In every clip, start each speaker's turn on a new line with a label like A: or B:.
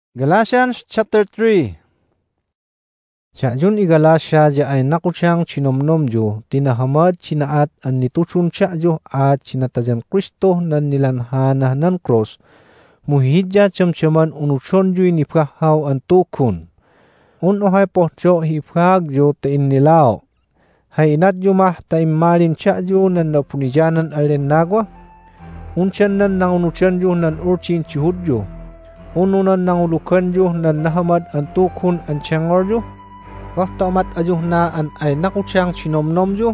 A: Galatians chapter 3. Jun i Galatia ja ay nakusyang chinomnom jo, tinahamad chinaat an nitusun siya jo at chinatajan Kristo nan nilanhana nan cross, muhidya chamchaman unuson jo nipkahaw an tukun. Unohay po jo hipkag jo tain nilao. Hay inat jo mah taimalin siya jo nan napunijanan alen nagwa. Unsyan nan nangunusan jo nan urchin chihud jo. Ununan nangulukan jo nan nahamad an tukun an tiyangor jo. Wakta amat ajuh na an ay nakusyang chinomnom jo.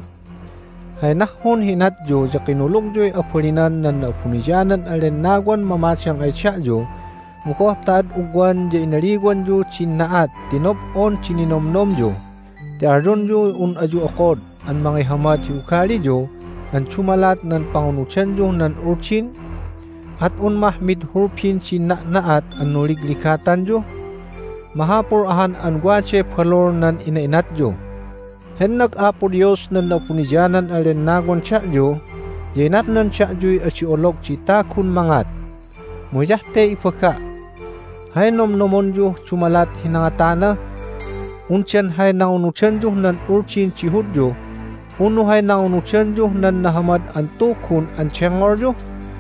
A: Hay nahon hinat jo ja kinulog jo'y apurinan nan napunijanan alen nagwan mamasyang ay siya jo. Mukoh taad ugwan ja inarigwan jo chinaat tinop-on chininomnom jo. Ti arjon jo un aju akod an mga hamad si ukali jo nan chumalat nan pangunusan jo nan urchin at un mahmid hurpin chinaat an nuliglikatan jo. Mahapur ahan an guache palor nan inainat jo. Hen nag-apo Diyos nan napunijanan alen nagon siya jo, jainat nan siya jo'y achiolog chitakun mangat. Muyahte ipaka. Hay nomnomon jo chumalat hinangatana. Unsyan hay nangunusan jo nan urchin chihud jo. Uno hay nangunusan jo nan nahamad an tukun an tiyangor jo.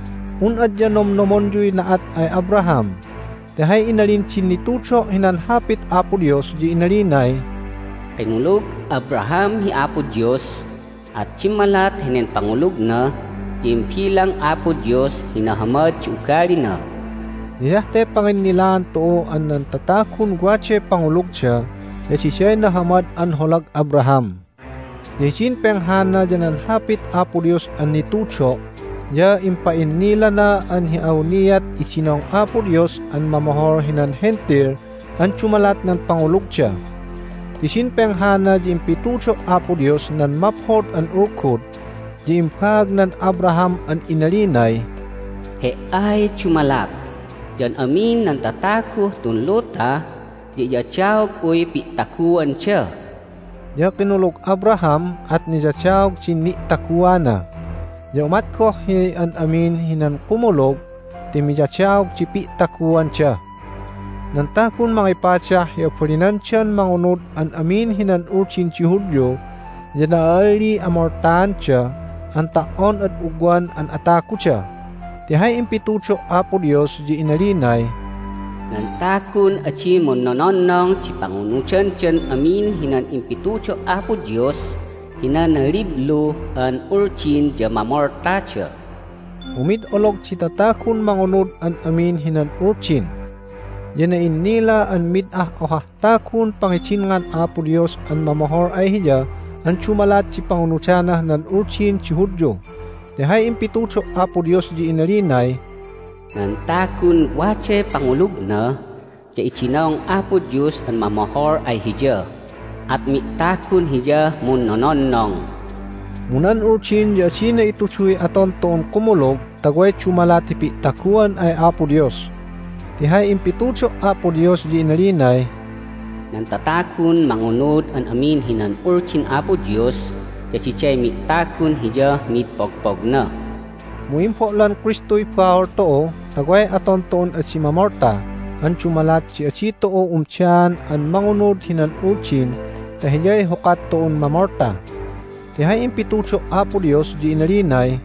A: Unadya nomnomon jo'y naat ay Abraham. Dahay inalin chinitucho hinanhapit Apo Diyos di inalinay.
B: Pangulog Abraham hi Apo Diyos at chimalat hinen pangulog na timpilang Apo Diyos hinahamad si ukali na.
A: Niyahte panginilaan to an nantatakun guache pangulog siya ya si siya'y nahamad an holag Abraham. Yasin penghana janan hapit Apo Diyos an nitucho ya impain nila na an hiawniyat isinong Apo Diyos an mamahor hinan hentir an chumalat ng pangulog siya. Tisin penghana di impituso Apo Diyos nan maphod an urkod di impag nan Abraham an inalinay.
B: He ay chumalap, jan amin nan tataku tunluta di jachawg uy pitakuan siya.
A: Ya kinulog Abraham at nijachawg chini takuana. Ya umat ko hi an amin hinan kumulog, timijachawg chipi takuan siya. Nantakun mga ipatsa, ya pulinan siyan mangunod an amin hinan urchin chihudyo, ya naali amortaan siya, an taon at ugwan an ataku siya. Tihay impitucho Apo Diyos di inalinay.
B: Nantakun achi monononong chipangunuchan siyan amin hinan impitucho Apo Diyos, hinanaliblo an urchin ja mamorta siya.
A: Umid olog chitatakun mangunod an amin hinan urchin. Yanain nila an midah ohahtakun pangichingan Apo Diyos an mamahor ay hiya an chumalat si pangunusyana nan urchin chihudyo. Dahay impitucho Apo Diyos di inalinay.
B: Nantakun wache pangulog na ja ichinong Apo Diyos an mamahor ay hiya. At mitakun hiya munononong.
A: Munan urchin ya sina ituchuy aton toon kumulog, tagway chumalat hipi takuan ay Apo Diyos. Tihay impitucho Apo Diyos di inalinay.
B: Nantatakun mangunod an amin hinan urchin Apo Diyos, ya si chay mitakun hiya mitpogpog na.
A: Muimpo lan Kristo'y power too, tagway aton toon at si mamorta, an chumalat si achi too umtiyan an mangunod hinan urchin, tahiyay hukat toon mamorta. Tihay impitucho Apo Diyos di inalinay.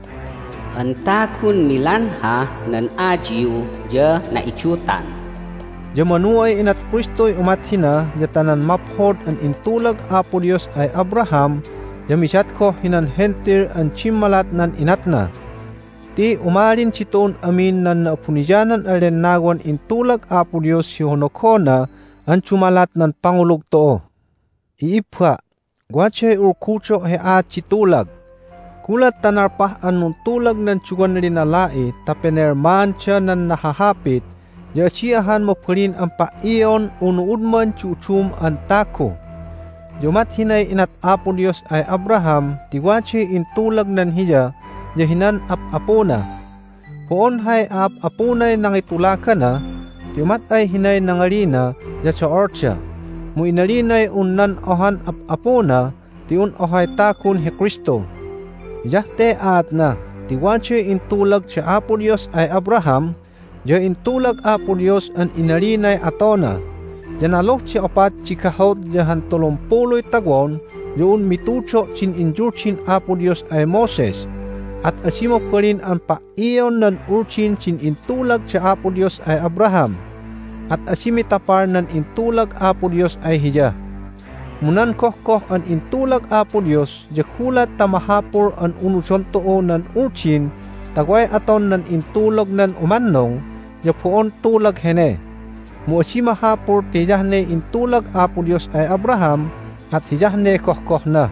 B: Antakun milanha nan ajiu ja na ichutan.
A: Ja manuay inat Kristo'y umathina, ja tanan maphod an intulag Apo Diyos ay Abraham, ja misyat ko hinan hentir an chimalat nan inatna. Ti umalin chitoon amin nan napunijanan alen nagwan intulag Apo Diyos si honokona an chumalat nan pangulog too. Iipha, guache urkucho he at chitulag. Kulat tanarpah anong tulag ng tsugan linalai tapenerman siya nan nahahapit, ya siyahan mo pulin ang paiyon unuudman chuchum ang tako. Yumat hinay inat Apo Diyos ay Abraham, tiwache intulag nan hiya, ya hinan apapuna. Poon hay apapunay nang itulaka na, tiumat ay hinay nangalina, ya sa orcha. Mu inalinay unnan ohan apapuna, tiun ohay takun he Kristo. Yahte at na, tiwache intulag siya Apo Diyos ay Abraham, Ja intulag Apo Dios an inarinay atona. Janaloh ci opat ci kahot jahan 30 tagwon, yun mitucho cin injurcin Apo Dios ay Moses. At asimo pa rin ang paiyon nan urcin cin intulag ci Apo Dios ay Abraham. At asimitapar nan intulag Apo Dios ay hiya. Munan kohkoh an intulag Apo Dios, jakulat tamahapor an unusontoo nan urcin, tagway aton nan intulag nan umannong, japuon tulag hene. Muasima hapor tiyahne intulag Apo Dios ay Abraham, at hiyahne kohkoh na.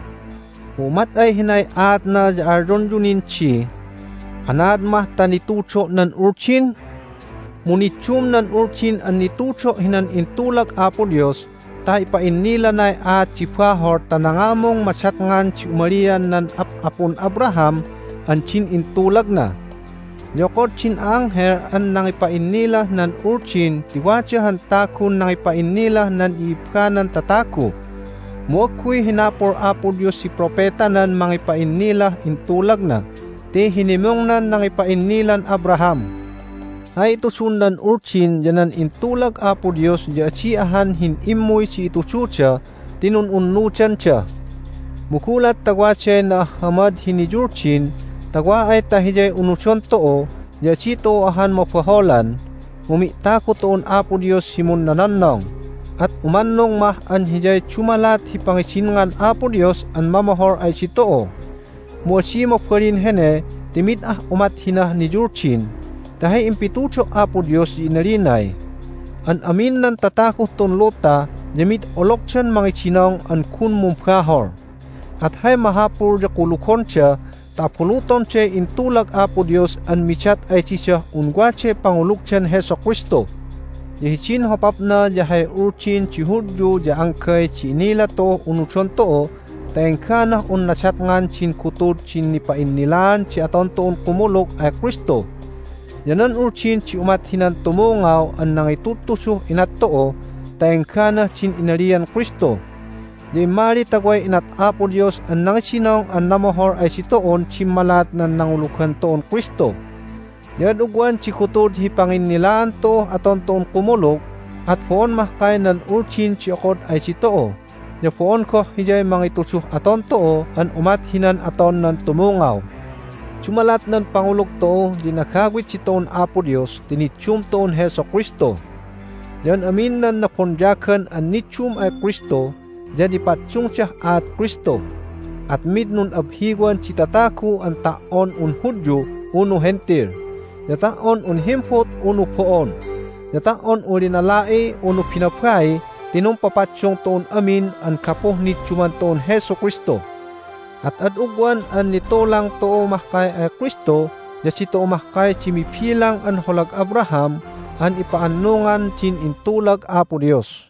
A: Umat ay hinay at na jaardon junin chi, anad mah tanitucho nan urcin, munitsum nan urcin an nitucho hinan intulag Apo Dios, ta ipain nila na at chipahor tanangamong masyatngan si umarian nan apon Abraham an chin intulag na. Yokot chin angher an nangipain nila nan urcin tiwatsahan takun nangipain nila nan iipkanan tataku. Muakui hinapor Apo Dios si propeta nan mangipain nila intulag na, ti hinimong nan nangipain nilan Abraham. Ay itusundan urcin janan intulag Apo Dios ja ahan hinimoy si itusucha tinununnuchan siya. Mukulat tagwatse na hamad hinijurcin, tagwa ay tahijay unusyon too, ja to ahan mapaholan, umiktakot toon Apo Dios simon nanannong. At umannong mah an hijay chumalat hipangisinngan Apo Dios an mamahor ay sitoo. Muasimo pa rin hene, timid umat hinah ni Jurchin, tahay impitucho Apo Dios inarinay. An amin nan tatakot ton lota, jamit olokchan mangisinong an kun mumkahor. At hay mahapur ja kulukon siya, tapuluton siya intulag Apo Dios an michat ay siya ungwache pangulukchan Heso Kristo. Yahichin hopap na jahay urchin chihudyo ja angkay chinila to unuchon too, tayengka na nasatngan chin kutud chin nipainilan chi aton toon kumulok ay Kristo. Yanan urchin chi umat hinan tumungaw an nangitutuso inat too, tayengka na chin inarian Kristo. Jay mali tagway inat Apo Dios an nangisinong an namohor ay sitoon chimalat nan nangulukan toon Kristo. Yan ugwan chikutod hipangin nilaan to aton toon kumulog, at poon mahkay nan urchin chiokod ay sitoo. Ya poon ko hijay mangitusuh aton too an umat hinan aton nan tumungaw. Chumalat nan pangulog too dinakagwit sitoon Apo Dios tinitsum toon Heso Kristo. Yan amin nan nakondyakan an nitsum ay Kristo, jadi patsyong siya at Kristo. At mid nun abhigwan chitataku ang taon un Hudyo uno hentir. Yataon un himfot uno poon. Yataon ulinalai uno pinapray tinumpapatsyong toon amin ang kapoh ni Tsuman toon Heso Kristo. At adugwan an nitolang too mahkay ay Kristo, yasi too mahkay chimipilang an holag Abraham, an ipaannungan chin intulag Apo Dios.